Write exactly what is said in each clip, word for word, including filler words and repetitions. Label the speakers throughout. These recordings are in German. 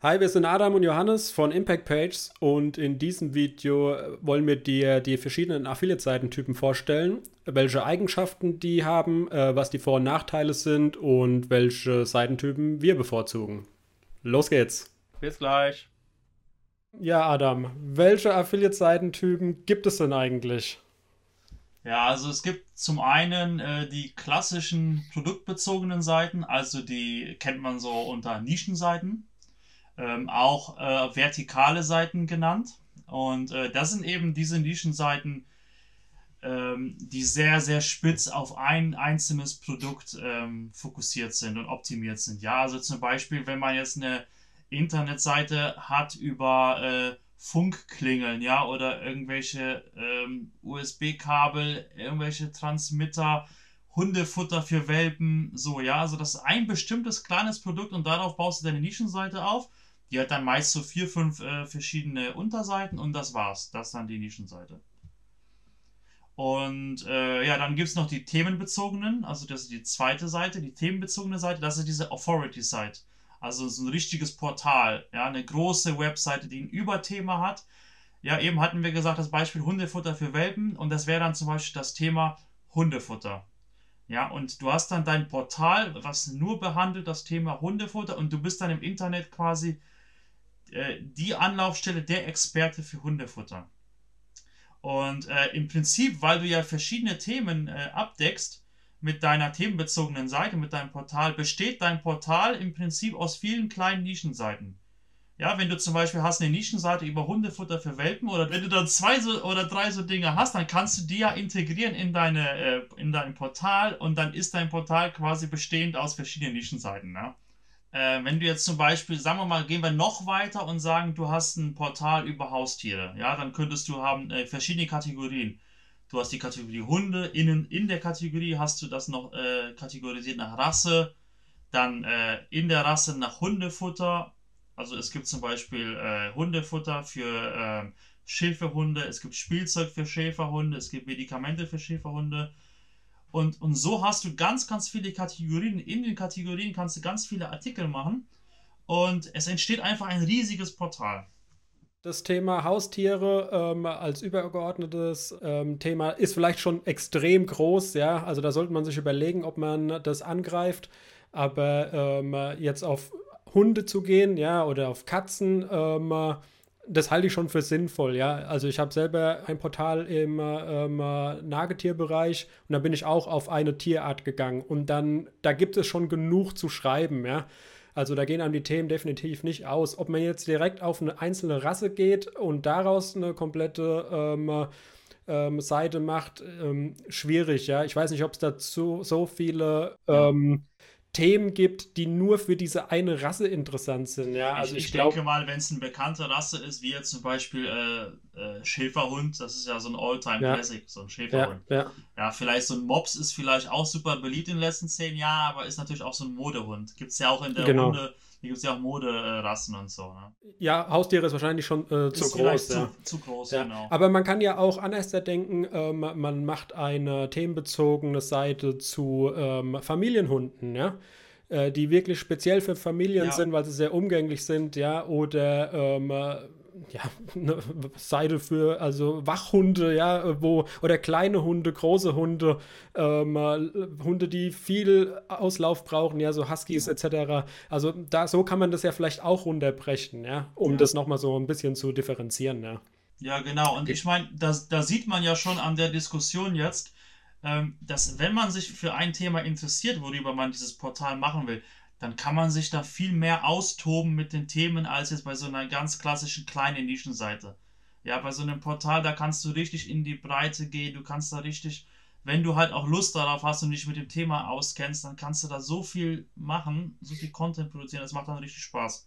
Speaker 1: Hi, wir sind Adam und Johannes von Impact Pages und in diesem Video wollen wir dir die verschiedenen Affiliate-Seitentypen vorstellen, welche Eigenschaften die haben, äh, was die Vor- und Nachteile sind und welche Seitentypen wir bevorzugen. Los geht's!
Speaker 2: Bis gleich.
Speaker 1: Ja, Adam, welche Affiliate-Seitentypen gibt es denn eigentlich?
Speaker 2: Ja, also es gibt zum einen äh, die klassischen produktbezogenen Seiten, also die kennt man so unter Nischenseiten, ähm, auch äh, vertikale Seiten genannt. Und äh, das sind eben diese Nischenseiten, ähm, die sehr, sehr spitz auf ein einzelnes Produkt ähm, fokussiert sind und optimiert sind. Ja, also zum Beispiel, wenn man jetzt eine Internetseite hat über äh, Funkklingeln, ja, oder irgendwelche ähm, U S B-Kabel, irgendwelche Transmitter, Hundefutter für Welpen, so, ja, also das ist ein bestimmtes kleines Produkt und darauf baust du deine Nischenseite auf. Die hat dann meist so vier, fünf äh, verschiedene Unterseiten und das war's. Das ist dann die Nischenseite. Und äh, ja, dann gibt es noch die themenbezogenen, also das ist die zweite Seite, die themenbezogene Seite, das ist diese Authority-Site. Also so ein richtiges Portal, ja, eine große Webseite, die ein Überthema hat. Ja, eben hatten wir gesagt, das Beispiel Hundefutter für Welpen und das wäre dann zum Beispiel das Thema Hundefutter. Ja, und du hast dann dein Portal, was nur behandelt das Thema Hundefutter und du bist dann im Internet quasi äh, die Anlaufstelle, der Experte für Hundefutter. Und äh, im Prinzip, weil du ja verschiedene Themen äh, abdeckst mit deiner themenbezogenen Seite, mit deinem Portal, besteht dein Portal im Prinzip aus vielen kleinen Nischenseiten. Ja, wenn du zum Beispiel hast eine Nischenseite über Hundefutter für Welpen oder wenn du dann zwei so, oder drei so Dinge hast, dann kannst du die ja integrieren in, deine, äh, in dein Portal und dann ist dein Portal quasi bestehend aus verschiedenen Nischenseiten. Ne? Äh, wenn du jetzt zum Beispiel, sagen wir mal, gehen wir noch weiter und sagen, du hast ein Portal über Haustiere, ja, dann könntest du haben äh, verschiedene Kategorien. Du hast die Kategorie Hunde, innen in der Kategorie hast du das noch äh, kategorisiert nach Rasse, dann äh, in der Rasse nach Hundefutter. Also es gibt zum Beispiel äh, Hundefutter für äh, Schäferhunde, es gibt Spielzeug für Schäferhunde, es gibt Medikamente für Schäferhunde. Und, und so hast du ganz, ganz viele Kategorien. In den Kategorien kannst du ganz viele Artikel machen. Und es entsteht einfach ein riesiges Portal.
Speaker 1: Das Thema Haustiere ähm, als übergeordnetes ähm, Thema ist vielleicht schon extrem groß, ja. Also da sollte man sich überlegen, ob man das angreift. Aber ähm, jetzt auf Hunde zu gehen, ja, oder auf Katzen, ähm, das halte ich schon für sinnvoll, ja. Also ich habe selber ein Portal im ähm, Nagetierbereich und da bin ich auch auf eine Tierart gegangen. Und dann, da gibt es schon genug zu schreiben, ja. Also da gehen einem die Themen definitiv nicht aus. Ob man jetzt direkt auf eine einzelne Rasse geht und daraus eine komplette ähm, ähm, Seite macht, ähm, schwierig, ja. Ich weiß nicht, ob es dazu so viele
Speaker 2: Ja.
Speaker 1: ähm, Themen gibt, die nur für diese eine Rasse interessant sind, ja. Also
Speaker 2: Ich,
Speaker 1: ich
Speaker 2: ich
Speaker 1: glaube,
Speaker 2: denke mal, wenn es eine bekannte Rasse ist, wie jetzt zum Beispiel äh, äh, Schäferhund, das ist ja so ein
Speaker 1: ja,
Speaker 2: All-Time-Classic, so ein
Speaker 1: ja,
Speaker 2: Schäferhund.
Speaker 1: ja,
Speaker 2: Ja, vielleicht so ein Mops ist vielleicht auch super beliebt in den letzten zehn Jahren, aber ist natürlich auch so ein Modehund. Gibt es ja auch in der
Speaker 1: genau.
Speaker 2: Hunde, hier gibt es ja auch Moderassen und so. Ne?
Speaker 1: Ja, Haustiere ist wahrscheinlich schon äh, zu
Speaker 2: Ist vielleicht
Speaker 1: groß,
Speaker 2: zu,
Speaker 1: ja.
Speaker 2: zu groß,
Speaker 1: Ja,
Speaker 2: genau.
Speaker 1: aber man kann ja auch anders denken, ähm, man macht eine themenbezogene Seite zu ähm, Familienhunden, ja, äh, die wirklich speziell für Familien
Speaker 2: Ja,
Speaker 1: sind, weil sie sehr umgänglich sind, ja, oder ähm, äh, ja, eine Seite für also Wachhunde, ja, wo oder kleine Hunde, große Hunde, ähm, äh, Hunde, die viel Auslauf brauchen, ja, so Huskies et cetera. Also da so kann man das ja vielleicht auch runterbrechen, ja, um
Speaker 2: ja.
Speaker 1: das nochmal so ein bisschen zu differenzieren, ja.
Speaker 2: Ja, genau. Und ich meine, da, da sieht man ja schon an der Diskussion jetzt, ähm, dass wenn man sich für ein Thema interessiert, worüber man dieses Portal machen will, dann kann man sich da viel mehr austoben mit den Themen als jetzt bei so einer ganz klassischen kleinen Nischenseite. Ja, bei so einem Portal, da kannst du richtig in die Breite gehen, du kannst da richtig, wenn du halt auch Lust darauf hast und dich mit dem Thema auskennst, dann kannst du da so viel machen, so viel Content produzieren, das macht dann richtig Spaß.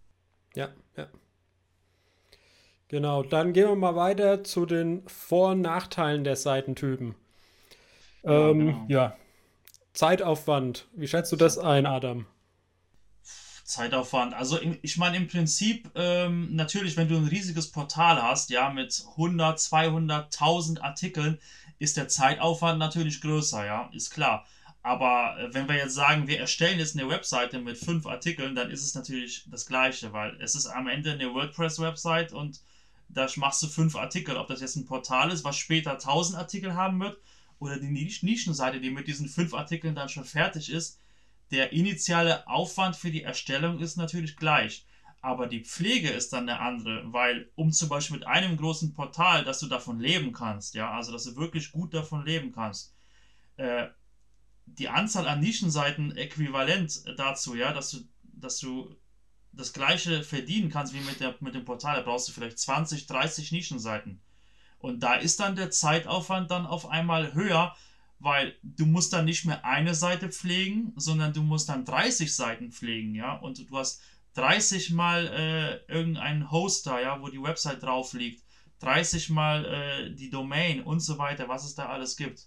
Speaker 1: Ja, ja. Genau, dann gehen wir mal weiter zu den Vor- und Nachteilen der Seitentypen.
Speaker 2: Ja,
Speaker 1: Ähm,
Speaker 2: genau.
Speaker 1: ja, Zeitaufwand. Wie schätzt du das ein, Adam?
Speaker 2: Zeitaufwand. Also im, ich meine im Prinzip ähm, natürlich, wenn du ein riesiges Portal hast, ja, mit hundert, zweihundert, tausend Artikeln, ist der Zeitaufwand natürlich größer, ja, ist klar. Aber äh, wenn wir jetzt sagen, wir erstellen jetzt eine Webseite mit fünf Artikeln, dann ist es natürlich das Gleiche, weil es ist am Ende eine WordPress-Website und da machst du fünf Artikel. Ob das jetzt ein Portal ist, was später tausend Artikel haben wird, oder die Nisch- Nischenseite, die mit diesen fünf Artikeln dann schon fertig ist, der initiale Aufwand für die Erstellung ist natürlich gleich. Aber die Pflege ist dann eine andere, weil um zum Beispiel mit einem großen Portal, dass du davon leben kannst, ja, also dass du wirklich gut davon leben kannst, äh, die Anzahl an Nischenseiten äquivalent dazu, ja, dass du, dass du das gleiche verdienen kannst wie mit, der, mit dem Portal. Da brauchst du vielleicht zwanzig, dreißig Nischenseiten. Und da ist dann der Zeitaufwand dann auf einmal höher, weil du musst dann nicht mehr eine Seite pflegen, sondern du musst dann dreißig Seiten pflegen, ja, und du hast dreißig mal äh, irgendeinen Hoster, ja, wo die Website drauf liegt, dreißig mal äh, die Domain und so weiter, was es da alles gibt.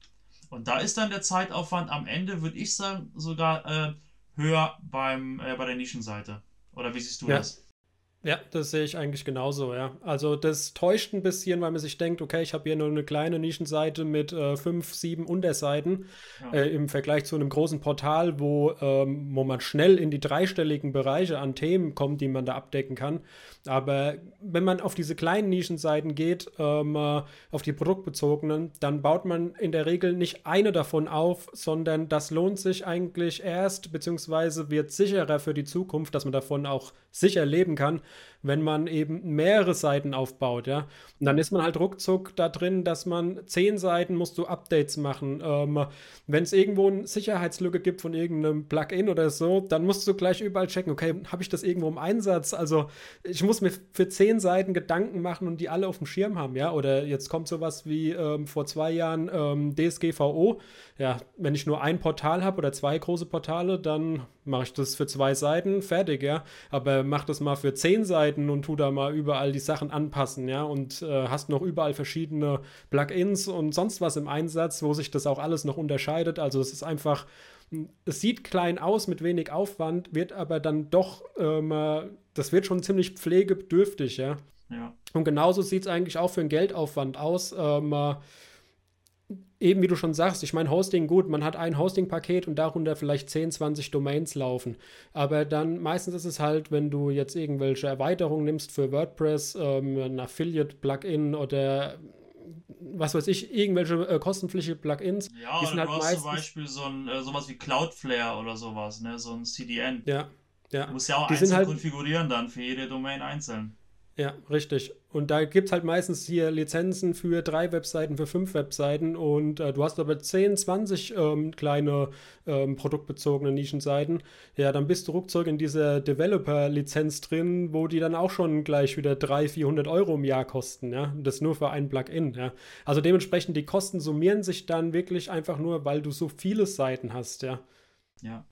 Speaker 2: Und da ist dann der Zeitaufwand am Ende, würde ich sagen, sogar äh, höher beim, äh, bei der Nischenseite. Oder wie siehst du
Speaker 1: Ja.
Speaker 2: das?
Speaker 1: Ja, das sehe ich eigentlich genauso, ja. Also das täuscht ein bisschen, weil man sich denkt, okay, ich habe hier nur eine kleine Nischenseite mit äh, fünf, sieben Unterseiten
Speaker 2: Ja,
Speaker 1: äh, im Vergleich zu einem großen Portal, wo, ähm, wo man schnell in die dreistelligen Bereiche an Themen kommt, die man da abdecken kann. Aber wenn man auf diese kleinen Nischenseiten geht, ähm, äh, auf die produktbezogenen, dann baut man in der Regel nicht eine davon auf, sondern das lohnt sich eigentlich erst, beziehungsweise wird sicherer für die Zukunft, dass man davon auch sicher leben kann, wenn man eben mehrere Seiten aufbaut, ja. Und dann ist man halt ruckzuck da drin, dass man zehn Seiten musst du Updates machen. Ähm, wenn es irgendwo eine Sicherheitslücke gibt von irgendeinem Plugin oder so, dann musst du gleich überall checken, okay, habe ich das irgendwo im Einsatz? Also ich muss mir für zehn Seiten Gedanken machen und die alle auf dem Schirm haben, ja. Oder jetzt kommt sowas wie ähm, vor zwei Jahren ähm, D S G V O. Ja, wenn ich nur ein Portal habe oder zwei große Portale, dann mache ich das für zwei Seiten, fertig, ja. Aber mach das mal für zehn Seiten und tu da mal überall die Sachen anpassen, ja. Und äh, hast noch überall verschiedene Plugins und sonst was im Einsatz, wo sich das auch alles noch unterscheidet. Also es ist einfach, es sieht klein aus mit wenig Aufwand, wird aber dann doch, ähm, äh, das wird schon ziemlich pflegebedürftig, ja.
Speaker 2: ja,
Speaker 1: Und genauso sieht es eigentlich auch für einen Geldaufwand aus. Ähm, äh, eben wie du schon sagst, ich meine, Hosting, gut, man hat ein Hosting-Paket und darunter vielleicht zehn, zwanzig Domains laufen. Aber dann meistens ist es halt, wenn du jetzt irgendwelche Erweiterungen nimmst für WordPress, ähm, ein Affiliate-Plugin oder was weiß ich, irgendwelche äh, kostenpflichtige Plugins,
Speaker 2: ja,
Speaker 1: die
Speaker 2: oder
Speaker 1: sind
Speaker 2: du
Speaker 1: halt
Speaker 2: hast zum
Speaker 1: meistens,
Speaker 2: Beispiel so ein, äh, sowas wie Cloudflare oder sowas, ne? So ein C D N.
Speaker 1: ja,
Speaker 2: Du
Speaker 1: ja,
Speaker 2: musst ja auch
Speaker 1: die sind
Speaker 2: einzeln
Speaker 1: halt.
Speaker 2: konfigurieren dann für jede Domain einzeln.
Speaker 1: Ja, richtig. Und da gibt es halt meistens hier Lizenzen für drei Webseiten, für fünf Webseiten und äh, du hast aber zehn, zwanzig ähm, kleine ähm, produktbezogene Nischenseiten. Ja, dann bist du ruckzuck in dieser Developer-Lizenz drin, wo die dann auch schon gleich wieder dreihundert, vierhundert Euro im Jahr kosten. Ja, das nur für ein Plugin. Ja, also dementsprechend die Kosten summieren sich dann wirklich einfach nur, weil du so viele Seiten hast. Ja,
Speaker 2: Ja,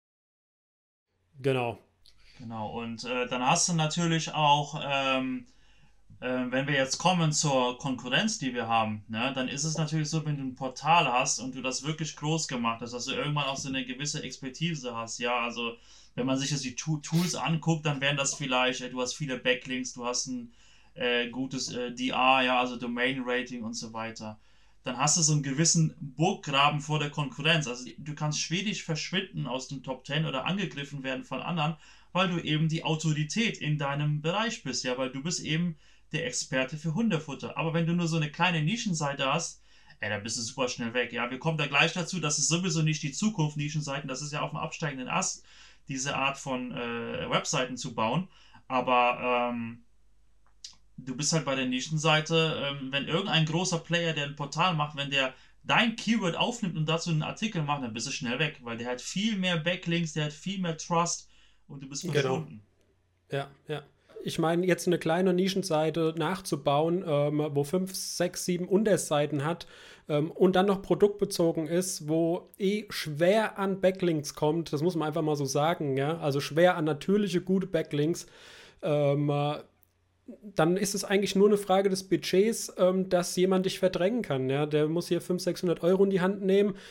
Speaker 1: genau.
Speaker 2: genau. Und äh, dann hast du natürlich auch, ähm, äh, wenn wir jetzt kommen zur Konkurrenz, die wir haben, ne, dann ist es natürlich so, wenn du ein Portal hast und du das wirklich groß gemacht hast, dass du irgendwann auch so eine gewisse Expertise hast, ja, also wenn man sich jetzt die Tu- Tools anguckt, dann wären das vielleicht, äh, du hast viele Backlinks, du hast ein äh, gutes äh, D R, ja, also Domain Rating und so weiter. Dann hast du so einen gewissen Burggraben vor der Konkurrenz. Also du kannst schwedisch verschwinden aus den Top Ten oder angegriffen werden von anderen, weil du eben die Autorität in deinem Bereich bist, ja, weil du bist eben der Experte für Hundefutter. Aber wenn du nur so eine kleine Nischenseite hast, ey, dann bist du super schnell weg. Ja, wir kommen da gleich dazu. Das ist sowieso nicht die Zukunft, Nischenseiten. Das ist ja auf dem absteigenden Ast, diese Art von äh, Webseiten zu bauen. Aber ähm, du bist halt bei der Nischenseite, ähm, wenn irgendein großer Player, der ein Portal macht, wenn der dein Keyword aufnimmt und dazu einen Artikel macht, dann bist du schnell weg, weil der hat viel mehr Backlinks, der hat viel mehr Trust und du bist
Speaker 1: Genau.
Speaker 2: verschwunden.
Speaker 1: Ja, ja. Ich meine, jetzt eine kleine Nischenseite nachzubauen, ähm, wo fünf, sechs, sieben Unterseiten hat ähm, und dann noch produktbezogen ist, wo eh schwer an Backlinks kommt, das muss man einfach mal so sagen, ja, also schwer an natürliche, gute Backlinks, ähm, äh, dann ist es eigentlich nur eine Frage des Budgets, ähm, dass jemand dich verdrängen kann, ja, der muss hier fünfhundert, sechshundert Euro in die Hand nehmen,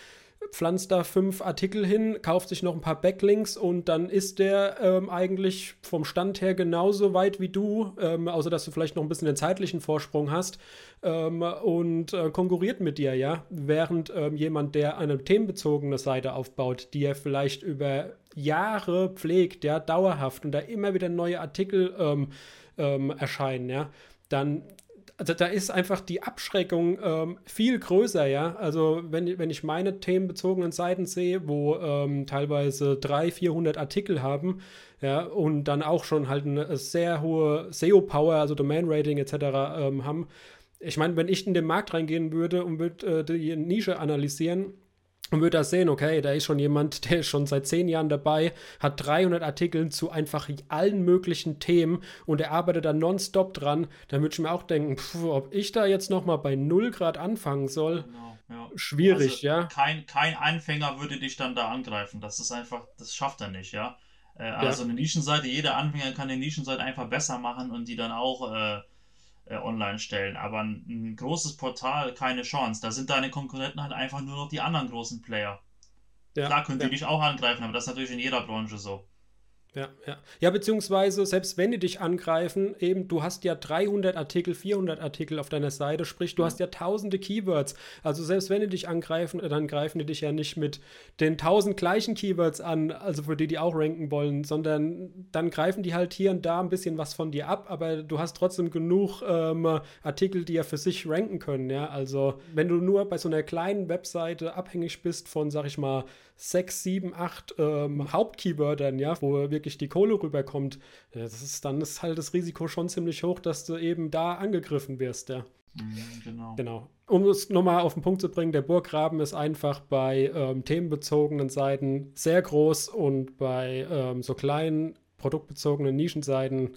Speaker 1: pflanzt da fünf Artikel hin, kauft sich noch ein paar Backlinks und dann ist der ähm, eigentlich vom Stand her genauso weit wie du, ähm, außer dass du vielleicht noch ein bisschen den zeitlichen Vorsprung hast ähm, und äh, konkurriert mit dir, ja. Während ähm, jemand, der eine themenbezogene Seite aufbaut, die er vielleicht über Jahre pflegt, ja, dauerhaft und da immer wieder neue Artikel ähm, ähm, erscheinen, ja, dann also da ist einfach die Abschreckung ähm, viel größer, ja. Also wenn, wenn ich meine themenbezogenen Seiten sehe, wo ähm, teilweise dreihundert, vierhundert Artikel haben, ja, und dann auch schon halt eine sehr hohe S E O-Power, also Domain-Rating et cetera ähm, haben. Ich meine, wenn ich in den Markt reingehen würde und würde äh, die Nische analysieren, und würde da sehen, okay, da ist schon jemand, der ist schon seit zehn Jahren dabei, hat dreihundert Artikel zu einfach allen möglichen Themen und er arbeitet da nonstop dran, dann würde ich mir auch denken, pf, ob ich da jetzt nochmal bei null Grad anfangen soll,
Speaker 2: Genau, ja.
Speaker 1: schwierig,
Speaker 2: Also
Speaker 1: ja.
Speaker 2: kein, kein Anfänger würde dich dann da angreifen. Das ist einfach, das schafft er nicht, ja. Äh,
Speaker 1: Ja,
Speaker 2: also eine Nischenseite, jeder Anfänger kann eine Nischenseite einfach besser machen und die dann auch äh, äh, online stellen. Aber ein, ein großes Portal, keine Chance. Da sind deine Konkurrenten halt einfach nur noch die anderen großen Player.
Speaker 1: ja,
Speaker 2: Klar können die
Speaker 1: ja.
Speaker 2: dich auch angreifen, aber das ist natürlich in jeder Branche so.
Speaker 1: Ja, ja. Ja, beziehungsweise, selbst wenn die dich angreifen, eben, du hast ja dreihundert Artikel, vierhundert Artikel auf deiner Seite, sprich, du
Speaker 2: Ja.
Speaker 1: hast ja tausende Keywords. Also selbst wenn die dich angreifen, dann greifen die dich ja nicht mit den tausend gleichen Keywords an, also für die, die auch ranken wollen, sondern dann greifen die halt hier und da ein bisschen was von dir ab, aber du hast trotzdem genug ähm, Artikel, die ja für sich ranken können, ja. Also, wenn du nur bei so einer kleinen Webseite abhängig bist von, sag ich mal, sechs, sieben, acht ähm, Hauptkeywörtern, ja, wo wirklich die Kohle rüberkommt, ja, das ist, dann ist halt das Risiko schon ziemlich hoch, dass du eben da angegriffen wirst, ja.
Speaker 2: Mhm, genau.
Speaker 1: Genau. Um es nochmal auf den Punkt zu bringen, der Burggraben ist einfach bei ähm, themenbezogenen Seiten sehr groß und bei ähm, so kleinen produktbezogenen Nischenseiten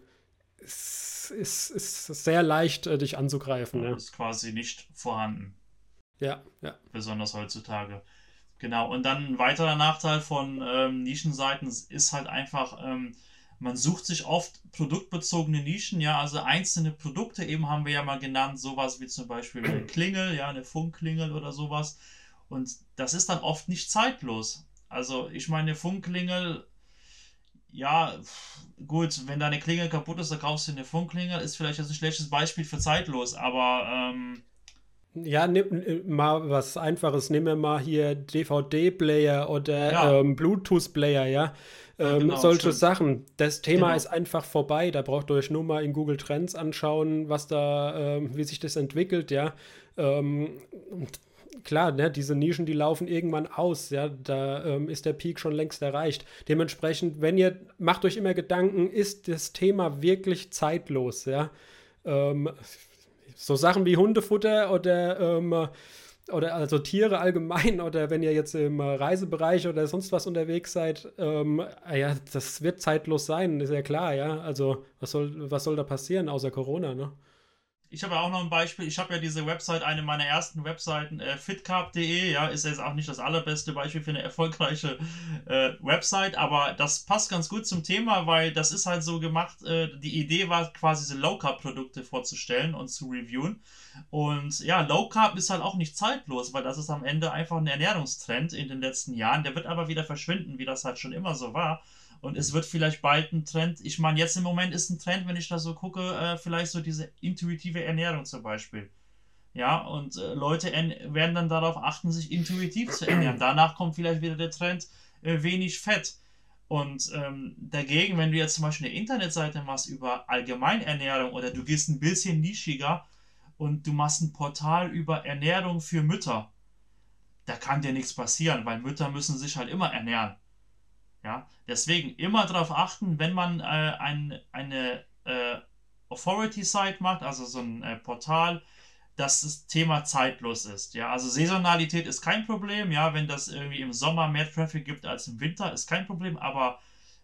Speaker 1: ist, ist, ist es sehr leicht, äh, dich anzugreifen,
Speaker 2: Ja,
Speaker 1: ja.
Speaker 2: ist quasi nicht vorhanden,
Speaker 1: Ja, ja.
Speaker 2: besonders heutzutage. Genau, und dann ein weiterer Nachteil von ähm, Nischenseiten ist halt einfach, ähm, man sucht sich oft produktbezogene Nischen, ja, also einzelne Produkte, eben haben wir ja mal genannt, sowas wie zum Beispiel eine Klingel, ja, eine Funkklingel oder sowas. Und das ist dann oft nicht zeitlos. Also ich meine, eine Funkklingel, ja, pf, gut, wenn deine Klingel kaputt ist, dann kaufst du eine Funkklingel, ist vielleicht jetzt ein schlechtes Beispiel für zeitlos, aber ähm,
Speaker 1: Ja, nimm äh, mal was Einfaches. Nimm mir mal hier D V D-Player oder
Speaker 2: ja,
Speaker 1: ähm, Bluetooth-Player, ja.
Speaker 2: ja,
Speaker 1: Ähm,
Speaker 2: genau,
Speaker 1: solche
Speaker 2: stimmt.
Speaker 1: Sachen. Das Thema ist
Speaker 2: Genau.
Speaker 1: einfach vorbei. Da braucht ihr euch nur mal in Google Trends anschauen, was da, ähm, wie sich das entwickelt, ja. Ähm, und klar, ne, diese Nischen, die laufen irgendwann aus, ja. Da ähm, ist der Peak schon längst erreicht. Dementsprechend, wenn ihr, macht euch immer Gedanken, ist das Thema wirklich zeitlos, ja. Ähm, so Sachen wie Hundefutter oder, ähm, oder also Tiere allgemein oder wenn ihr jetzt im äh, Reisebereich oder sonst was unterwegs seid, ähm, ja, das wird zeitlos sein, ist ja klar, ja. Also was soll, was soll da passieren außer Corona, ne?
Speaker 2: Ich habe ja auch noch ein Beispiel. Ich habe ja diese Website, eine meiner ersten Webseiten, äh, fitcarb punkt de, ja, ist jetzt auch nicht das allerbeste Beispiel für eine erfolgreiche äh, Website, aber das passt ganz gut zum Thema, weil das ist halt so gemacht, äh, die Idee war quasi so Low-Carb-Produkte vorzustellen und zu reviewen. Und ja, Low-Carb ist halt auch nicht zeitlos, weil das ist am Ende einfach ein Ernährungstrend in den letzten Jahren. Der wird aber wieder verschwinden, wie das halt schon immer so war. Und es wird vielleicht bald ein Trend, ich meine, jetzt im Moment ist ein Trend, wenn ich da so gucke, äh, vielleicht so diese intuitive Ernährung zum Beispiel. Ja, und äh, Leute werden dann darauf achten, sich intuitiv zu ernähren. Danach kommt vielleicht wieder der Trend, äh, wenig Fett. Und ähm, dagegen, wenn du jetzt zum Beispiel eine Internetseite machst über Allgemeinernährung oder du gehst ein bisschen nischiger und du machst ein Portal über Ernährung für Mütter, da kann dir nichts passieren, weil Mütter müssen sich halt immer ernähren. Ja, deswegen immer darauf achten, wenn man äh, ein, eine äh, Authority-Site macht, also so ein äh, Portal, dass das Thema zeitlos ist. Ja, also Saisonalität ist kein Problem. Ja, wenn das irgendwie im Sommer mehr Traffic gibt als im Winter, ist kein Problem. Aber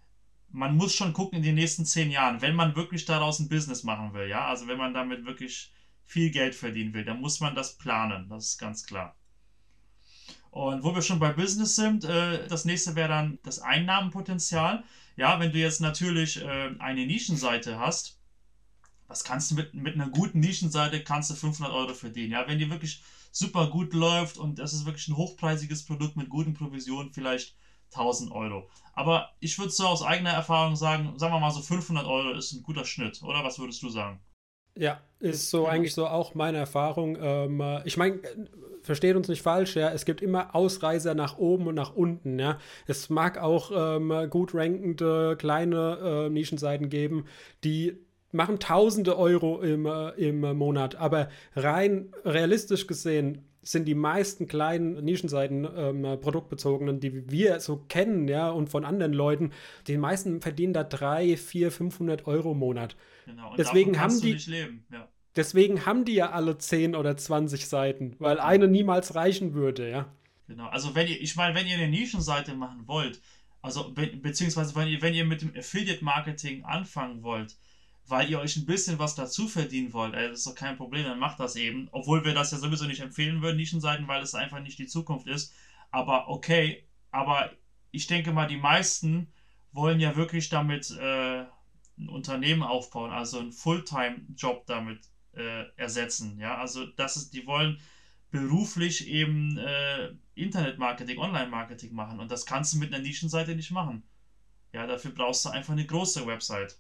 Speaker 2: man muss schon gucken in den nächsten zehn Jahren, wenn man wirklich daraus ein Business machen will. Ja, also wenn man damit wirklich viel Geld verdienen will, dann muss man das planen. Das ist ganz klar. Und wo wir schon bei Business sind, äh, das nächste wäre dann das Einnahmenpotenzial. Ja, wenn du jetzt natürlich äh, eine Nischenseite hast, Das kannst du mit, mit einer guten Nischenseite kannst du fünfhundert Euro verdienen. Ja, wenn die wirklich super gut läuft und das ist wirklich ein hochpreisiges Produkt mit guten Provisionen, vielleicht tausend Euro. Aber ich würde so aus eigener Erfahrung sagen, sagen wir mal so fünfhundert Euro ist ein guter Schnitt, oder? Was würdest du sagen?
Speaker 1: Ja, ist so eigentlich so auch meine Erfahrung. Ähm, äh, ich meine, versteht uns nicht falsch, ja, es gibt immer Ausreißer nach oben und nach unten, ja. Es mag auch ähm, gut rankende kleine äh, Nischenseiten geben, die machen tausende Euro im, äh, im Monat, aber rein realistisch gesehen sind die meisten kleinen Nischenseiten ähm, produktbezogenen, die wir so kennen, ja, und von anderen Leuten, die meisten verdienen da drei, vier, fünfhundert Euro im Monat.
Speaker 2: Genau, und davon
Speaker 1: Deswegen haben
Speaker 2: kannst du
Speaker 1: die
Speaker 2: nicht leben, ja.
Speaker 1: Deswegen haben die ja alle zehn oder zwanzig Seiten, weil
Speaker 2: Genau.
Speaker 1: eine niemals reichen würde, ja.
Speaker 2: Genau, also wenn ihr, ich meine, wenn ihr eine Nischenseite machen wollt, also be beziehungsweise wenn ihr, wenn ihr mit dem Affiliate-Marketing anfangen wollt, weil ihr euch ein bisschen was dazu verdienen wollt, ey, das ist doch kein Problem, dann macht das eben. Obwohl wir das ja sowieso nicht empfehlen würden, Nischenseiten, weil es einfach nicht die Zukunft ist. Aber okay, aber ich denke mal, die meisten wollen ja wirklich damit äh, ein Unternehmen aufbauen, also einen Fulltime-Job damit äh, ersetzen. Ja, also das ist, die wollen beruflich eben äh, Internetmarketing, Online-Marketing machen. Und das kannst du mit einer Nischenseite nicht machen. Ja, dafür brauchst du einfach eine große Website.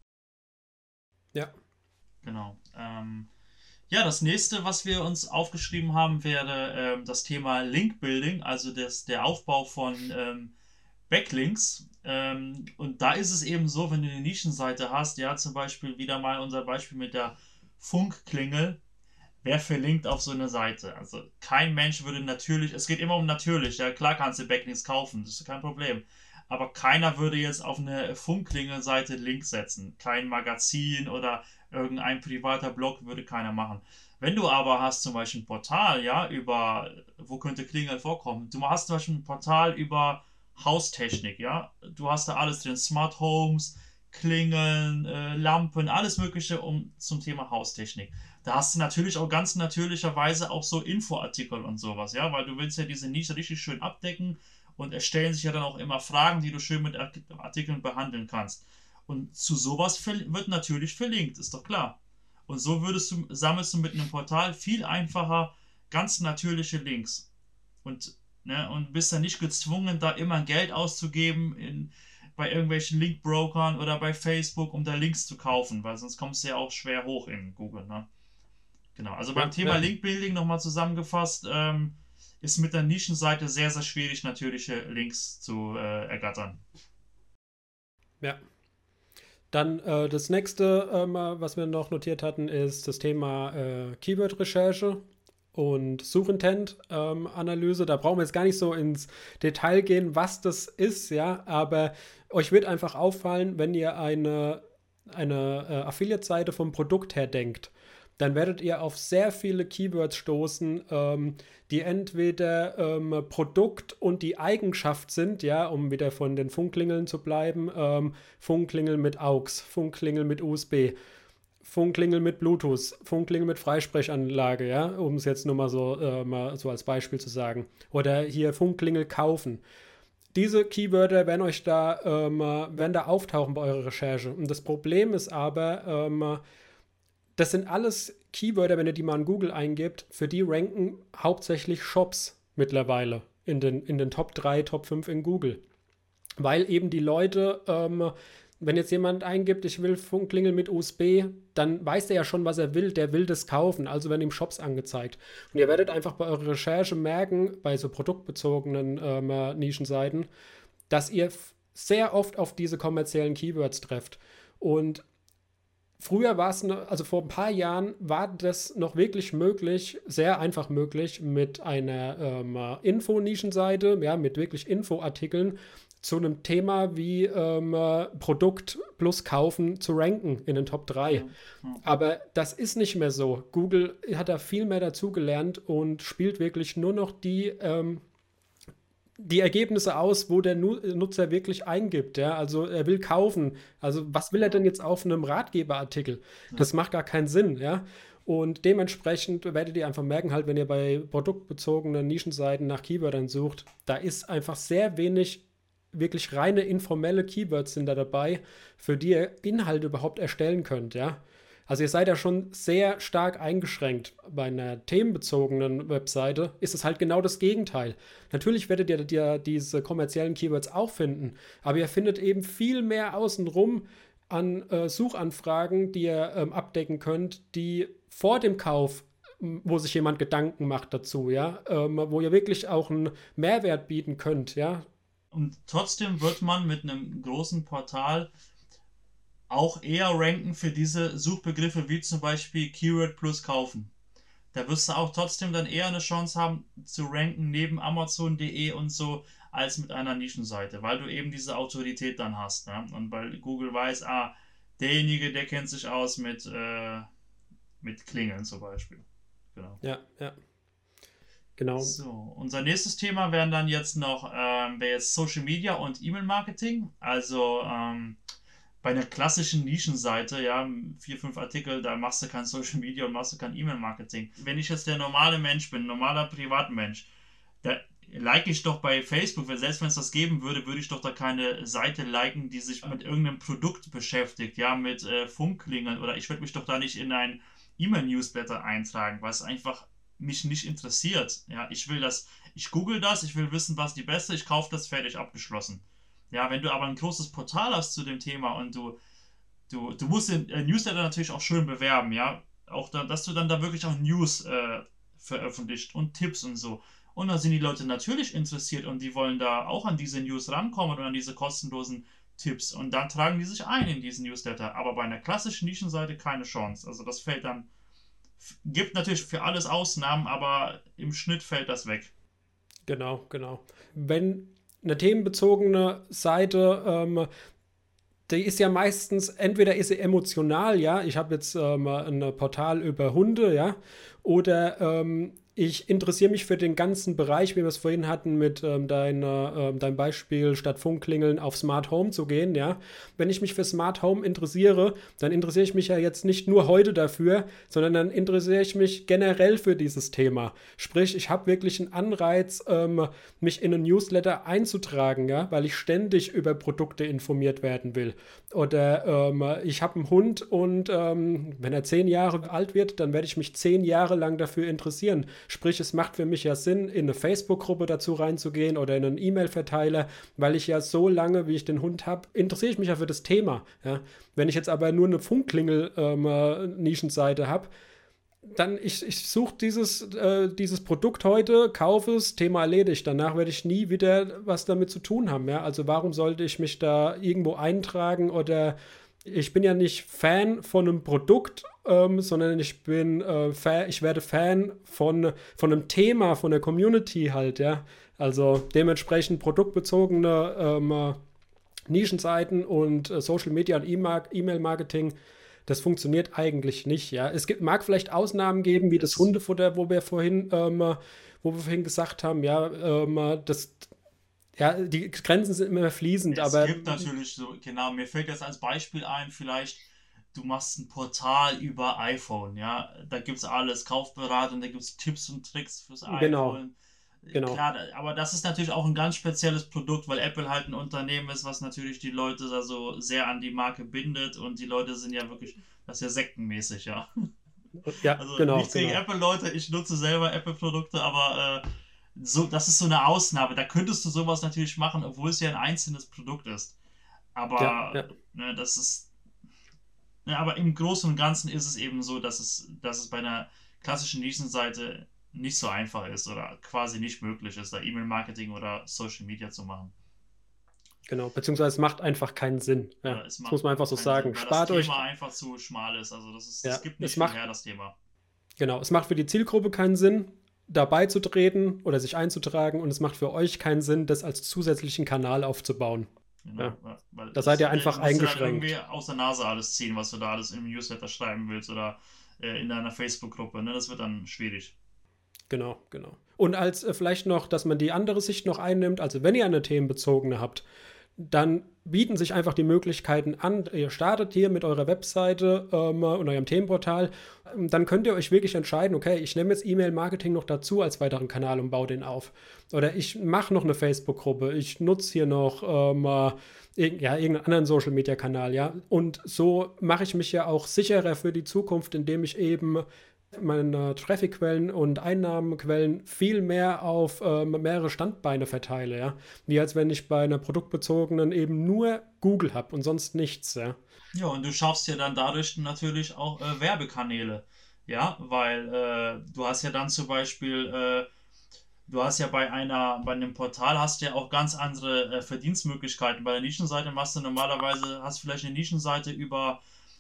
Speaker 1: Ja,
Speaker 2: Genau. Ähm, ja, das nächste, was wir uns aufgeschrieben haben, wäre ähm, das Thema Link-Building, also das, der Aufbau von ähm, Backlinks. Ähm, und da ist es eben so, wenn du eine Nischenseite hast, ja, zum Beispiel wieder mal unser Beispiel mit der Funkklingel. Wer verlinkt auf so eine Seite? Also kein Mensch würde natürlich, es geht immer um natürlich, ja klar kannst du Backlinks kaufen, das ist kein Problem. Aber keiner würde jetzt auf eine Funkklingelseite Links setzen. Kein Magazin oder irgendein privater Blog würde keiner machen. Wenn du aber hast zum Beispiel ein Portal, ja, über, wo könnte Klingeln vorkommen? Du hast zum Beispiel ein Portal über Haustechnik, ja. Du hast da alles drin, Smart Homes, Klingeln, äh, Lampen, alles Mögliche um, zum Thema Haustechnik. Da hast du natürlich auch ganz natürlicherweise auch so Infoartikel und sowas, ja, weil du willst ja diese Nische richtig schön abdecken und es stellen sich ja dann auch immer Fragen, die du schön mit Artikeln behandeln kannst. Und zu sowas wird natürlich verlinkt, ist doch klar. Und so würdest du, sammelst du mit einem Portal viel einfacher ganz natürliche Links. Und, ne, und bist dann nicht gezwungen, da immer Geld auszugeben in, bei irgendwelchen Linkbrokern oder bei Facebook, um da Links zu kaufen, weil sonst kommst du ja auch schwer hoch in Google, ne? Genau, also beim
Speaker 1: ja,
Speaker 2: Thema
Speaker 1: ja,
Speaker 2: Link-Building nochmal zusammengefasst, ähm, ist mit der Nischenseite sehr, sehr schwierig, natürliche Links zu äh, ergattern.
Speaker 1: ja. Dann äh, das nächste, ähm, was wir noch notiert hatten, ist das Thema äh, Keyword-Recherche und Suchintent-Analyse. Ähm, da brauchen wir jetzt gar nicht so ins Detail gehen, was das ist, ja, aber euch wird einfach auffallen, wenn ihr eine, eine äh, Affiliate-Seite vom Produkt her denkt, dann werdet ihr auf sehr viele Keywords stoßen, ähm, die entweder ähm, Produkt und die Eigenschaft sind, ja, um wieder von den Funkklingeln zu bleiben, ähm, Funkklingel mit AUX, Funkklingel mit U S B, Funkklingel mit Bluetooth, Funkklingel mit Freisprechanlage, ja, um es jetzt nur mal so, äh, mal so als Beispiel zu sagen. Oder hier Funkklingel kaufen. Diese Keywörter werden euch da, ähm, werden da auftauchen bei eurer Recherche. Und das Problem ist aber, ähm, das sind alles Keywörter, wenn ihr die mal in Google eingibt, für die ranken hauptsächlich Shops mittlerweile in den, in den Top drei, Top fünf in Google. Weil eben die Leute, ähm, wenn jetzt jemand eingibt, ich will Funkklingel mit U S B, dann weiß der ja schon, was er will. Der will das kaufen, also werden ihm Shops angezeigt. Und ihr werdet einfach bei eurer Recherche merken, bei so produktbezogenen ähm, Nischenseiten, dass ihr sehr oft auf diese kommerziellen Keywords trefft. Und früher war es, also vor ein paar Jahren war das noch wirklich möglich, sehr einfach möglich, mit einer ähm, Info-Nischenseite, ja, mit wirklich Infoartikeln zu einem Thema wie ähm, Produkt plus Kaufen zu ranken in den Top drei.
Speaker 2: Ja, ja.
Speaker 1: Aber das ist nicht mehr so. Google hat da viel mehr dazugelernt und spielt wirklich nur noch die ähm, die Ergebnisse aus, wo der Nutzer wirklich eingibt. Ja? Also er will kaufen. Also was will er denn jetzt auf einem Ratgeberartikel?
Speaker 2: Ja.
Speaker 1: Das macht gar keinen Sinn. Ja? Und dementsprechend werdet ihr einfach merken, halt, wenn ihr bei produktbezogenen Nischenseiten nach Keywörtern sucht, da ist einfach sehr wenig wirklich reine informelle Keywords sind da dabei, für die ihr Inhalte überhaupt erstellen könnt. Ja? Also ihr seid ja schon sehr stark eingeschränkt. Bei einer themenbezogenen Webseite ist es halt genau das Gegenteil. Natürlich werdet ihr, ihr diese kommerziellen Keywords auch finden, aber ihr findet eben viel mehr außenrum an äh, Suchanfragen, die ihr ähm, abdecken könnt, die vor dem Kauf, wo sich jemand Gedanken macht dazu, ja, ähm, wo ihr wirklich auch einen Mehrwert bieten könnt, ja.
Speaker 2: Und trotzdem wird man mit einem großen Portal auch eher ranken für diese Suchbegriffe wie zum Beispiel Keyword plus kaufen. Da wirst du auch trotzdem dann eher eine Chance haben zu ranken neben Amazon punkt de und so als mit einer Nischenseite, weil du eben diese Autorität dann hast. Ne? Und weil Google weiß, ah, derjenige, der kennt sich aus mit, äh, mit Klingeln zum Beispiel. Genau.
Speaker 1: Ja, ja. Genau.
Speaker 2: So, unser nächstes Thema wären dann jetzt noch ähm, wäre jetzt Social Media und E-Mail-Marketing. Also ähm, bei einer klassischen Nischenseite, ja, vier, fünf Artikel, da machst du kein Social Media und machst du kein E-Mail-Marketing. Wenn ich jetzt der normale Mensch bin, normaler Privatmensch, da like ich doch bei Facebook, weil selbst wenn es das geben würde, würde ich doch da keine Seite liken, die sich mit irgendeinem Produkt beschäftigt, ja, mit äh, Funkklingeln, oder ich würde mich doch da nicht in ein E-Mail-Newsletter eintragen, weil es einfach mich nicht interessiert. Ja, ich will das, ich google das, ich will wissen, was die beste, ich kaufe das, fertig, abgeschlossen. Ja, wenn du aber ein großes Portal hast zu dem Thema und du, du, du musst den äh, Newsletter natürlich auch schön bewerben, ja, auch da, dass du dann da wirklich auch News äh, veröffentlicht und Tipps und so. Und dann sind die Leute natürlich interessiert und die wollen da auch an diese News rankommen und an diese kostenlosen Tipps und dann tragen die sich ein in diesen Newsletter. Aber bei einer klassischen Nischenseite keine Chance. Also das fällt dann, gibt natürlich für alles Ausnahmen, aber im Schnitt fällt das weg.
Speaker 1: Genau, genau. Wenn eine themenbezogene Seite, ähm, die ist ja meistens, entweder ist sie emotional, ja, ich habe jetzt ähm, ein Portal über Hunde, ja, oder ähm, ich interessiere mich für den ganzen Bereich, wie wir es vorhin hatten, mit ähm, deiner, ähm, deinem Beispiel, statt Funkklingeln auf Smart Home zu gehen, ja. Wenn ich mich für Smart Home interessiere, dann interessiere ich mich ja jetzt nicht nur heute dafür, sondern dann interessiere ich mich generell für dieses Thema. Sprich, ich habe wirklich einen Anreiz, ähm, mich in einen Newsletter einzutragen, ja, weil ich ständig über Produkte informiert werden will. Oder ähm, ich habe einen Hund und ähm, wenn er zehn Jahre alt wird, dann werde ich mich zehn Jahre lang dafür interessieren. Sprich, es macht für mich ja Sinn, in eine Facebook-Gruppe dazu reinzugehen oder in einen E-Mail-Verteiler, weil ich ja so lange, wie ich den Hund habe, interessiere ich mich ja für das Thema. Ja? Wenn ich jetzt aber nur eine Funkklingel-Nischenseite ähm, habe, dann ich, ich suche dieses, äh, dieses Produkt heute, kaufe es, Thema erledigt. Danach werde ich nie wieder was damit zu tun haben. Ja? Also warum sollte ich mich da irgendwo eintragen oder ich bin ja nicht Fan von einem Produkt, ähm, sondern ich bin äh, Fan, ich werde Fan von, von einem Thema, von der Community halt, ja. Also dementsprechend produktbezogene ähm, Nischenseiten und äh, Social Media und E-Mail-Marketing, das funktioniert eigentlich nicht, ja. Es gibt, mag vielleicht Ausnahmen geben, wie das Hundefutter, wo wir vorhin, ähm, wo wir vorhin gesagt haben, ja, ähm, das Ja, die Grenzen sind immer fließend,
Speaker 2: Es
Speaker 1: aber
Speaker 2: gibt natürlich so, genau, mir fällt jetzt als Beispiel ein, vielleicht, du machst ein Portal über iPhone, ja, da gibt es alles, Kaufberatung, da gibt es Tipps und Tricks fürs
Speaker 1: genau,
Speaker 2: iPhone.
Speaker 1: genau.
Speaker 2: Klar, aber das ist natürlich auch ein ganz spezielles Produkt, weil Apple halt ein Unternehmen ist, was natürlich die Leute da so sehr an die Marke bindet und die Leute sind ja wirklich, das ist ja sektenmäßig, ja.
Speaker 1: Ja,
Speaker 2: Also
Speaker 1: genau,
Speaker 2: nichts gegen
Speaker 1: genau.
Speaker 2: Apple-Leute, ich nutze selber Apple-Produkte, aber äh, so, das ist so eine Ausnahme. Da könntest du sowas natürlich machen, obwohl es ja ein einzelnes Produkt ist.
Speaker 1: Ja,
Speaker 2: Aber
Speaker 1: ja,
Speaker 2: ne, das ist. Ne, aber im Großen und Ganzen ist es eben so, dass es, dass es bei einer klassischen Nischenseite nicht so einfach ist oder quasi nicht möglich ist, da E-Mail-Marketing oder Social Media zu machen.
Speaker 1: genau. Beziehungsweise es macht einfach keinen Sinn. Ja,
Speaker 2: Oder es
Speaker 1: das muss
Speaker 2: macht
Speaker 1: man einfach so
Speaker 2: keinen
Speaker 1: sagen.
Speaker 2: Sinn, weil das
Speaker 1: Spart euch,
Speaker 2: Thema einfach zu schmal ist. Also das ist,
Speaker 1: ja,
Speaker 2: das gibt
Speaker 1: es
Speaker 2: nicht viel
Speaker 1: macht,
Speaker 2: her, das Thema.
Speaker 1: genau, es macht für die Zielgruppe keinen Sinn, dabei zu treten oder sich einzutragen und es macht für euch keinen Sinn, das als zusätzlichen Kanal aufzubauen.
Speaker 2: Genau,
Speaker 1: Ja,
Speaker 2: ja, weil
Speaker 1: da
Speaker 2: das
Speaker 1: seid
Speaker 2: ist,
Speaker 1: ihr
Speaker 2: äh,
Speaker 1: einfach
Speaker 2: du musst dir dann
Speaker 1: eingeschränkt.
Speaker 2: irgendwie aus der Nase alles ziehen, was du da alles im Newsletter schreiben willst oder äh, in deiner Facebook-Gruppe. Ne? Das wird dann schwierig.
Speaker 1: Genau, genau. Und als äh, vielleicht noch, dass man die andere Sicht noch einnimmt, also wenn ihr eine themenbezogene habt, dann bieten sich einfach die Möglichkeiten an. Ihr startet hier mit eurer Webseite ähm, und eurem Themenportal. Dann könnt ihr euch wirklich entscheiden, okay, ich nehme jetzt E-Mail-Marketing noch dazu als weiteren Kanal und baue den auf. Oder ich mache noch eine Facebook-Gruppe, ich nutze hier noch ähm, irg- ja, irgendeinen anderen Social-Media-Kanal, ja. Und so mache ich mich ja auch sicherer für die Zukunft, indem ich eben meine Traffic-Quellen und Einnahmenquellen viel mehr auf ähm, mehrere Standbeine verteile, ja. Wie als wenn ich bei einer produktbezogenen eben nur Google habe und sonst nichts, ja.
Speaker 2: Ja, und du schaffst ja dann dadurch natürlich auch äh, Werbekanäle. Ja, weil äh, du hast ja dann zum Beispiel, äh, du hast ja bei einer, bei einem Portal hast du ja auch ganz andere äh, Verdienstmöglichkeiten. Bei der Nischenseite machst du normalerweise, hast vielleicht eine Nischenseite über,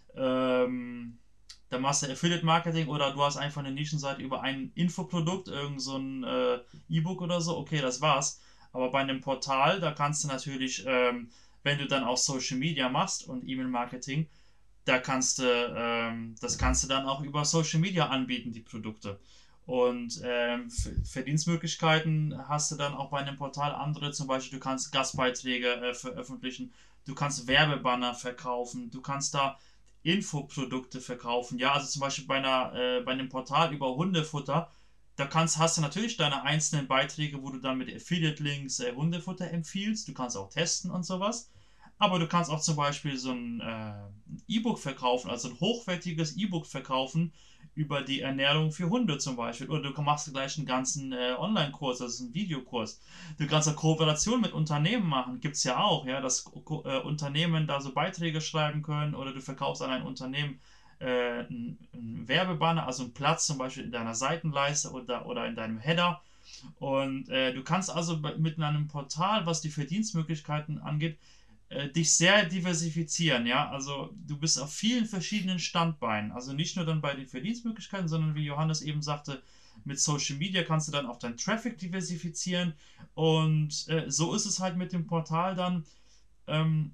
Speaker 2: ähm, da machst du Affiliate Marketing oder du hast einfach eine Nischenseite über ein Infoprodukt, irgend so ein äh, E-Book oder so, okay, das war's. Aber bei einem Portal, da kannst du natürlich, ähm, wenn du dann auch Social Media machst und E-Mail Marketing, da kannst du, ähm, das kannst du dann auch über Social Media anbieten, die Produkte. Und ähm, Verdienstmöglichkeiten hast du dann auch bei einem Portal andere, zum Beispiel du kannst Gastbeiträge äh, veröffentlichen, du kannst Werbebanner verkaufen, du kannst da Infoprodukte verkaufen. Ja, also zum Beispiel bei einer, äh, bei einem Portal über Hundefutter, da kannst, hast du natürlich deine einzelnen Beiträge, wo du dann mit Affiliate-Links äh, Hundefutter empfiehlst. Du kannst auch testen und sowas. Aber du kannst auch zum Beispiel so ein äh, E-Book verkaufen, also ein hochwertiges E-Book verkaufen über die Ernährung für Hunde zum Beispiel. Oder du machst gleich einen ganzen äh, Online-Kurs, also einen Videokurs. Du kannst eine Kooperation mit Unternehmen machen, gibt es ja auch, ja, dass Ko äh, Unternehmen da so Beiträge schreiben können oder du verkaufst an ein Unternehmen äh, einen, einen Werbebanner, also einen Platz zum Beispiel in deiner Seitenleiste oder, oder in deinem Header. Und äh, du kannst also mit einem Portal, was die Verdienstmöglichkeiten angeht, äh, dich sehr diversifizieren, ja. Also du bist auf vielen verschiedenen Standbeinen. Also nicht nur dann bei den Verdienstmöglichkeiten, sondern wie Johannes eben sagte, mit Social Media kannst du dann auch deinen Traffic diversifizieren. Und äh, so ist es halt mit dem Portal dann ähm,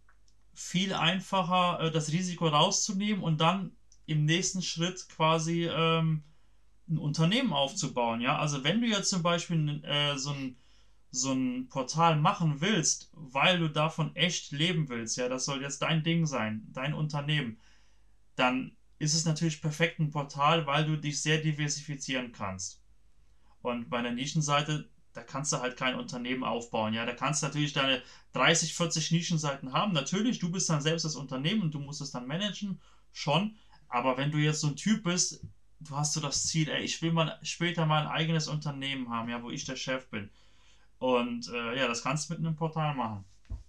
Speaker 2: viel einfacher, äh, das Risiko rauszunehmen und dann im nächsten Schritt quasi ähm, ein Unternehmen aufzubauen, ja. Also wenn du jetzt zum Beispiel äh, so ein so ein Portal machen willst, weil du davon echt leben willst, ja, das soll jetzt dein Ding sein, dein Unternehmen, dann ist es natürlich perfekt ein Portal, weil du dich sehr diversifizieren kannst. Und bei einer Nischenseite, da kannst du halt kein Unternehmen aufbauen, ja, da kannst du natürlich deine dreißig, vierzig Nischenseiten haben, natürlich, du bist dann selbst das Unternehmen und du musst es dann managen, schon, aber wenn du jetzt so ein Typ bist, du hast so das Ziel, ey, ich will mal später mal ein eigenes Unternehmen haben, ja, wo ich der Chef bin. Und äh, ja, das kannst du mit einem Portal machen.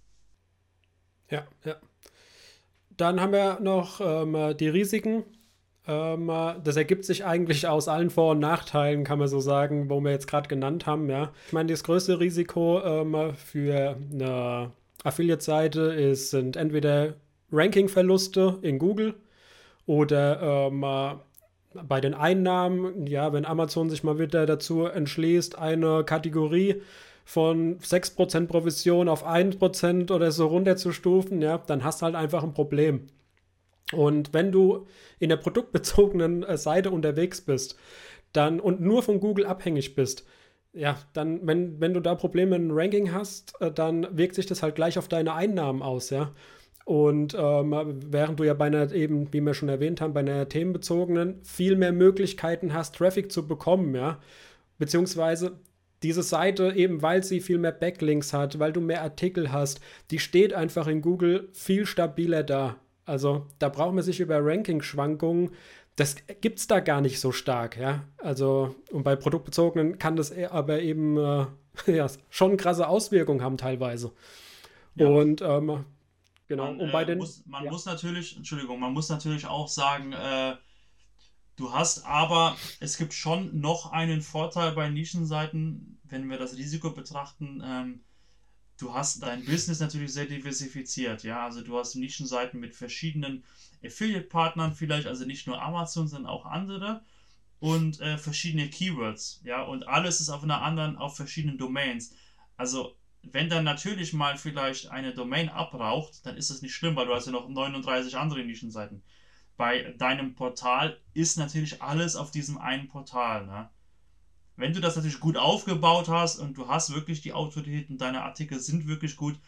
Speaker 1: Ja, ja. Dann haben wir noch ähm, die Risiken. Ähm, äh, das ergibt sich eigentlich aus allen Vor- und Nachteilen, kann man so sagen, wo wir jetzt gerade genannt haben. Ja. Ich meine, das größte Risiko ähm, für eine Affiliate-Seite ist, sind entweder Ranking-Verluste in Google oder ähm, äh, bei den Einnahmen, ja, wenn Amazon sich mal wieder dazu entschließt, eine Kategorie von sechs Prozent Provision auf ein Prozent oder so runterzustufen, ja, dann hast du halt einfach ein Problem. Und wenn du in der produktbezogenen äh, Seite unterwegs bist, dann und nur von Google abhängig bist, ja, dann, wenn, wenn du da Probleme im Ranking hast, äh, dann wirkt sich das halt gleich auf deine Einnahmen aus, ja. Und ähm, während du ja bei einer eben, wie wir schon erwähnt haben, bei einer themenbezogenen viel mehr Möglichkeiten hast, Traffic zu bekommen, ja, beziehungsweise diese Seite eben, weil sie viel mehr Backlinks hat, weil du mehr Artikel hast, die steht einfach in Google viel stabiler da. Also da braucht man sich über Ranking-Schwankungen, das gibt's da gar nicht so stark, ja. Also und bei produktbezogenen kann das e- aber eben äh, ja, schon krasse Auswirkungen haben teilweise.
Speaker 2: Ja,
Speaker 1: Und ähm, genau,
Speaker 2: man,
Speaker 1: und bei
Speaker 2: äh,
Speaker 1: den,
Speaker 2: muss, man
Speaker 1: ja,
Speaker 2: muss natürlich, Entschuldigung, man muss natürlich auch sagen, äh, du hast aber, es gibt schon noch einen Vorteil bei Nischenseiten, wenn wir das Risiko betrachten. Ähm, du hast dein Business natürlich sehr diversifiziert, ja. Also du hast Nischenseiten mit verschiedenen Affiliate-Partnern vielleicht, also nicht nur Amazon, sondern auch andere und äh, verschiedene Keywords, ja. Und alles ist auf einer anderen, auf verschiedenen Domains. Also wenn dann natürlich mal vielleicht eine Domain abraucht, dann ist es nicht schlimm, weil du hast ja noch neununddreißig andere Nischenseiten. Bei deinem Portal ist natürlich alles auf diesem einen Portal, ne? Wenn du das natürlich gut aufgebaut hast und du hast wirklich die Autorität und deine Artikel sind wirklich gut,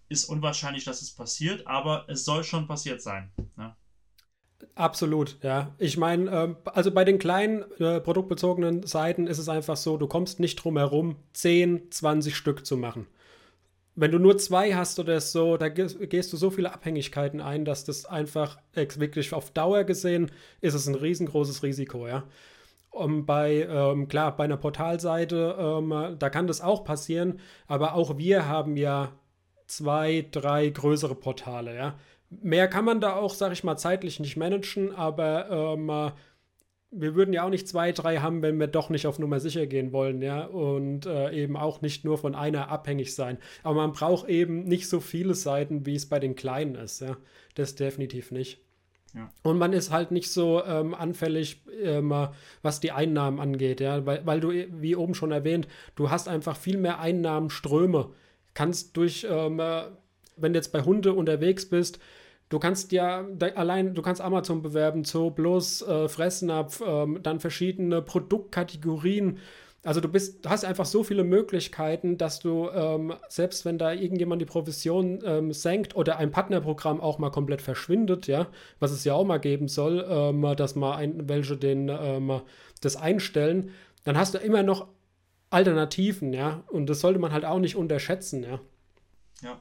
Speaker 2: ist unwahrscheinlich, dass es passiert, aber es soll schon passiert sein. Ne?
Speaker 1: Absolut, ja. Ich meine, ähm, also bei den kleinen äh, produktbezogenen Seiten ist es einfach so, du kommst nicht drum herum, zehn, zwanzig Stück zu machen. Wenn du nur zwei hast oder so, da gehst, gehst du so viele Abhängigkeiten ein, dass das einfach ex- wirklich auf Dauer gesehen ist es ein riesengroßes Risiko, ja. Um, bei, ähm, klar, bei einer Portalseite, ähm, da kann das auch passieren, aber auch wir haben ja zwei, drei größere Portale, ja. Mehr kann man da auch, sag ich mal, zeitlich nicht managen, aber ähm, äh, wir würden ja auch nicht zwei, drei haben, wenn wir doch nicht auf Nummer sicher gehen wollen, ja, und äh, eben auch nicht nur von einer abhängig sein. Aber man braucht eben nicht so viele Seiten, wie es bei den kleinen ist, ja. Das definitiv nicht.
Speaker 2: Ja.
Speaker 1: Und man ist halt nicht so ähm, anfällig, ähm, was die Einnahmen angeht, ja, weil, weil du, wie oben schon erwähnt, du hast einfach viel mehr Einnahmenströme. Kannst durch, ähm, äh, wenn du jetzt bei Hunde unterwegs bist, du kannst ja da, allein, du kannst Amazon bewerben, Zooplus, äh, Fressnapf, ähm, dann verschiedene Produktkategorien. Also du bist, hast einfach so viele Möglichkeiten, dass du, ähm, selbst wenn da irgendjemand die Provision ähm, senkt oder ein Partnerprogramm auch mal komplett verschwindet, ja, was es ja auch mal geben soll, ähm, dass mal ein, welche den, ähm, das einstellen, dann hast du immer noch Alternativen, ja, und das sollte man halt auch nicht unterschätzen, ja.
Speaker 2: Ja.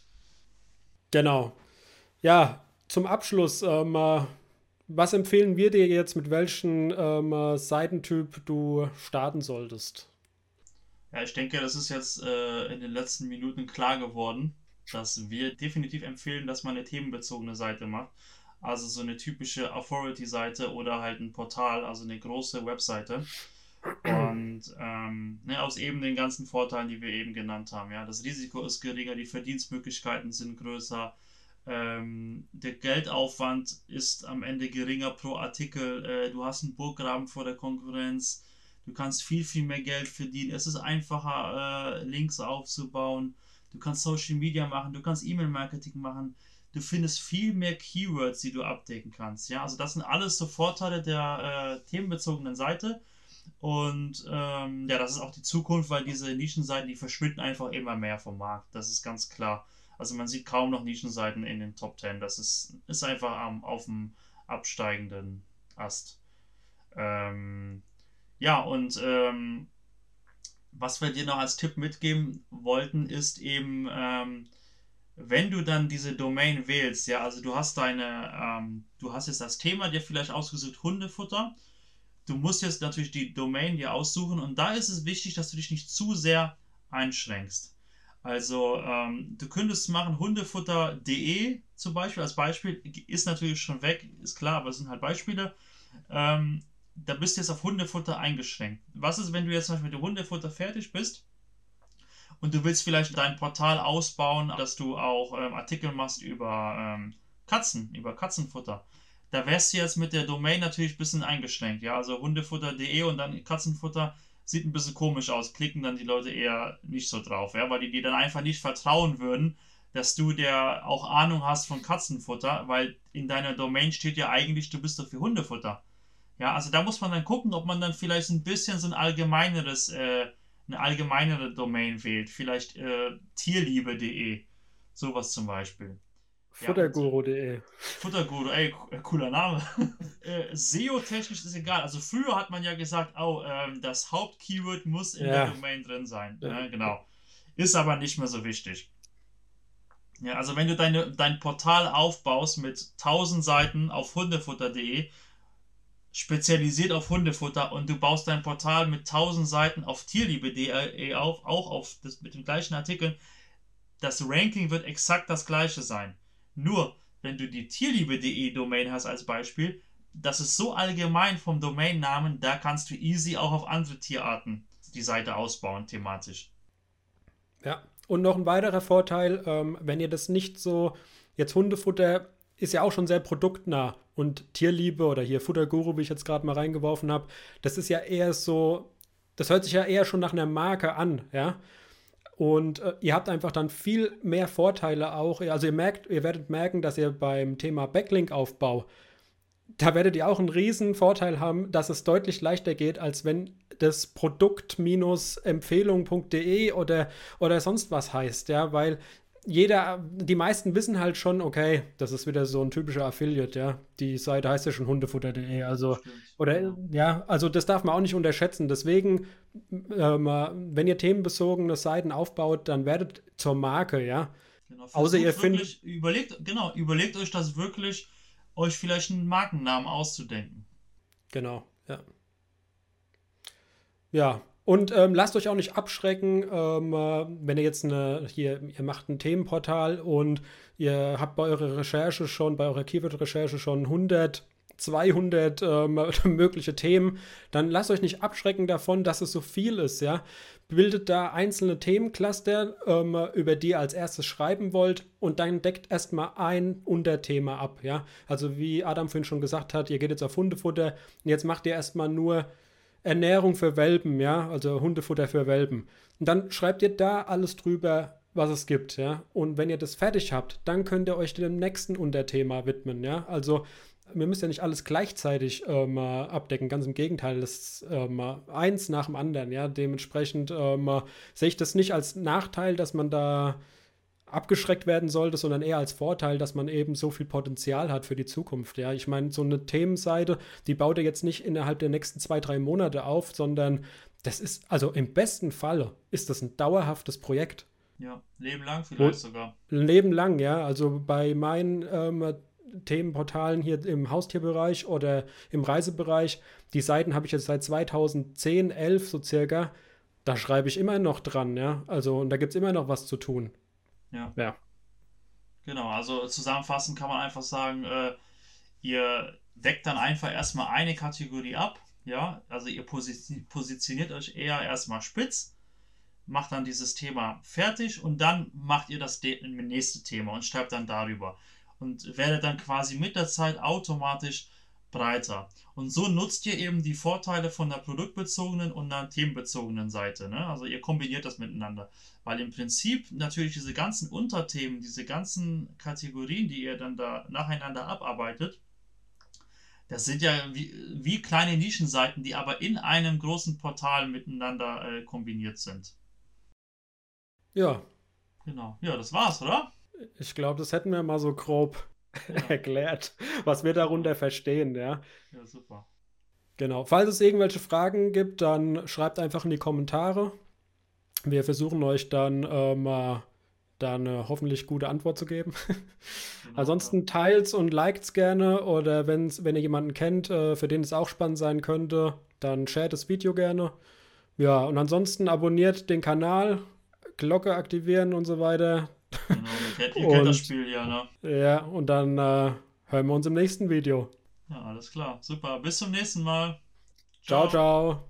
Speaker 1: Genau. Ja, zum Abschluss, ähm, äh, was empfehlen wir dir jetzt, mit welchem ähm, äh, Seitentyp du starten solltest?
Speaker 2: Ja, ich denke, das ist jetzt äh, in den letzten Minuten klar geworden, dass wir definitiv empfehlen, dass man eine themenbezogene Seite macht. Also so eine typische Authority-Seite oder halt ein Portal, also eine große Webseite. Und ähm, ne, aus eben den ganzen Vorteilen, die wir eben genannt haben. Ja, das Risiko ist geringer, die Verdienstmöglichkeiten sind größer, ähm, der Geldaufwand ist am Ende geringer pro Artikel, äh, du hast einen Burggraben vor der Konkurrenz, du kannst viel, viel mehr Geld verdienen, es ist einfacher, äh, Links aufzubauen, du kannst Social Media machen, du kannst E-Mail-Marketing machen, du findest viel mehr Keywords, die du abdecken kannst. Ja, also das sind alles so Vorteile der äh, themenbezogenen Seite. Und ähm, ja, das ist auch die Zukunft, weil diese Nischenseiten, die verschwinden einfach immer mehr vom Markt. Das ist ganz klar. Also man sieht kaum noch Nischenseiten in den Top Ten. Das ist, ist einfach am, auf dem absteigenden Ast. Ähm, ja, und ähm, was wir dir noch als Tipp mitgeben wollten, ist eben, ähm, wenn du dann diese Domain wählst, ja, also du hast deine, ähm, du hast jetzt das Thema dir vielleicht ausgesucht, Hundefutter. Du musst jetzt natürlich die Domain dir aussuchen und da ist es wichtig, dass du dich nicht zu sehr einschränkst. Also ähm, du könntest machen hundefutter punkt de zum Beispiel als Beispiel, ist natürlich schon weg, ist klar, aber es sind halt Beispiele. Ähm, da bist du jetzt auf Hundefutter eingeschränkt. Was ist, wenn du jetzt zum Beispiel mit dem Hundefutter fertig bist und du willst vielleicht dein Portal ausbauen, dass du auch ähm, Artikel machst über ähm, Katzen, über Katzenfutter. Da wärst du jetzt mit der Domain natürlich ein bisschen eingeschränkt. Ja, also hundefutter punkt de und dann Katzenfutter sieht ein bisschen komisch aus. Klicken dann die Leute eher nicht so drauf, ja, weil die dir dann einfach nicht vertrauen würden, dass du der auch Ahnung hast von Katzenfutter, weil in deiner Domain steht ja eigentlich, du bist doch für Hundefutter. Ja, also da muss man dann gucken, ob man dann vielleicht ein bisschen so ein allgemeineres, äh, eine allgemeinere Domain wählt. Vielleicht äh, tierliebe punkt de. Sowas zum Beispiel. Ja, und
Speaker 1: futterguru punkt de.
Speaker 2: Futterguru, ey, cooler Name. äh, S E O-technisch ist egal. Also früher hat man ja gesagt, oh, ähm, das Hauptkeyword muss in der
Speaker 1: Ja.
Speaker 2: Domain drin sein.
Speaker 1: Ja.
Speaker 2: Ne? Genau. Ist aber nicht mehr so wichtig. Ja, also wenn du deine, dein Portal aufbaust mit tausend Seiten auf hundefutter punkt de, spezialisiert auf Hundefutter und du baust dein Portal mit tausend Seiten auf tierliebe punkt de auf, auch auf das, mit den gleichen Artikeln, das Ranking wird exakt das gleiche sein. Nur, wenn du die tierliebe punkt de Domain hast als Beispiel, das ist so allgemein vom Domainnamen, da kannst du easy auch auf andere Tierarten die Seite ausbauen, thematisch.
Speaker 1: Ja, und noch ein weiterer Vorteil, ähm, wenn ihr das nicht so, jetzt Hundefutter ist ja auch schon sehr produktnah und Tierliebe oder hier Futterguru, wie ich jetzt gerade mal reingeworfen habe, das ist ja eher so, das hört sich ja eher schon nach einer Marke an, ja. Und äh, ihr habt einfach dann viel mehr Vorteile auch. Also ihr merkt, ihr werdet merken, dass ihr beim Thema Backlink-Aufbau, da werdet ihr auch einen riesen Vorteil haben, dass es deutlich leichter geht, als wenn das Produkt-Empfehlung punkt de oder, oder sonst was heißt, ja, weil jeder, die meisten wissen halt schon, okay, das ist wieder so ein typischer Affiliate, ja. Die Seite heißt ja schon hundefutter punkt de, also,
Speaker 2: Stimmt.
Speaker 1: oder,
Speaker 2: Ja.
Speaker 1: ja, also das darf man auch nicht unterschätzen. Deswegen, ähm, wenn ihr themenbezogene Seiten aufbaut, dann werdet zur Marke, ja.
Speaker 2: Genau.
Speaker 1: Außer ihr
Speaker 2: Versucht
Speaker 1: findet,
Speaker 2: wirklich, überlegt, genau, überlegt euch das wirklich, euch vielleicht einen Markennamen auszudenken.
Speaker 1: genau, ja. Ja, und ähm, lasst euch auch nicht abschrecken, ähm, äh, wenn ihr jetzt eine, hier, ihr macht ein Themenportal und ihr habt bei eurer Recherche schon, bei eurer Keyword-Recherche schon hundert, zweihundert ähm, mögliche Themen, dann lasst euch nicht abschrecken davon, dass es so viel ist, ja. Bildet da einzelne Themencluster, ähm, über die ihr als erstes schreiben wollt und dann deckt erstmal ein Unterthema ab, ja. Also wie Adam vorhin schon gesagt hat, ihr geht jetzt auf Hundefutter und jetzt macht ihr erstmal nur Ernährung für Welpen, ja, also Hundefutter für Welpen. Und dann schreibt ihr da alles drüber, was es gibt, ja. Und wenn ihr das fertig habt, dann könnt ihr euch dem nächsten Unterthema widmen, ja. Also wir müssen ja nicht alles gleichzeitig ähm, abdecken, ganz im Gegenteil, das ist ähm, eins nach dem anderen, ja. Dementsprechend ähm, sehe ich das nicht als Nachteil, dass man da abgeschreckt werden sollte, sondern eher als Vorteil, dass man eben so viel Potenzial hat für die Zukunft. Ja, ich meine, so eine Themenseite, die baut er jetzt nicht innerhalb der nächsten zwei, drei Monate auf, sondern das ist, also im besten Falle ist das ein dauerhaftes Projekt.
Speaker 2: Ja, Leben lang
Speaker 1: Wo,
Speaker 2: vielleicht sogar.
Speaker 1: ein Leben lang, ja. Also bei meinen ähm, Themenportalen hier im Haustierbereich oder im Reisebereich, die Seiten habe ich jetzt seit zweitausendzehn, elf so circa. Da schreibe ich immer noch dran, ja. Also, und da gibt es immer noch was zu tun.
Speaker 2: Ja,
Speaker 1: Ja.
Speaker 2: genau. Also zusammenfassend kann man einfach sagen, äh, ihr deckt dann einfach erstmal eine Kategorie ab. Ja, also ihr posi positioniert euch eher erstmal spitz, macht dann dieses Thema fertig und dann macht ihr das de- nächste Thema und schreibt dann darüber. Und werdet dann quasi mit der Zeit automatisch breiter. Und so nutzt ihr eben die Vorteile von der produktbezogenen und der themenbezogenen Seite. Ne? Also ihr kombiniert das miteinander. Weil im Prinzip natürlich diese ganzen Unterthemen, diese ganzen Kategorien, die ihr dann da nacheinander abarbeitet, das sind ja wie, wie kleine Nischenseiten, die aber in einem großen Portal miteinander äh, kombiniert sind.
Speaker 1: Ja,
Speaker 2: Genau. Ja, das war's, oder?
Speaker 1: ich glaube, das hätten wir mal so grob
Speaker 2: Ja,
Speaker 1: erklärt, was wir
Speaker 2: super.
Speaker 1: darunter verstehen, ja.
Speaker 2: Ja, super.
Speaker 1: Genau. Falls es irgendwelche Fragen gibt, dann schreibt einfach in die Kommentare. Wir versuchen euch dann äh, mal da eine hoffentlich gute Antwort zu geben.
Speaker 2: Genau, ja.
Speaker 1: Ansonsten teilt's und liked's gerne oder wenn's, wenn ihr jemanden kennt, äh, für den es auch spannend sein könnte, dann shared das Video gerne. Ja, und ansonsten abonniert den Kanal, Glocke aktivieren und so weiter.
Speaker 2: Genau, ihr kennt, ihr kennt das
Speaker 1: Und
Speaker 2: Spiel ja, ne?
Speaker 1: ja, und dann äh, hören wir uns im nächsten Video.
Speaker 2: Ja, alles klar. Super. Bis zum nächsten Mal.
Speaker 1: Ciao,
Speaker 2: Ciao.
Speaker 1: ciao.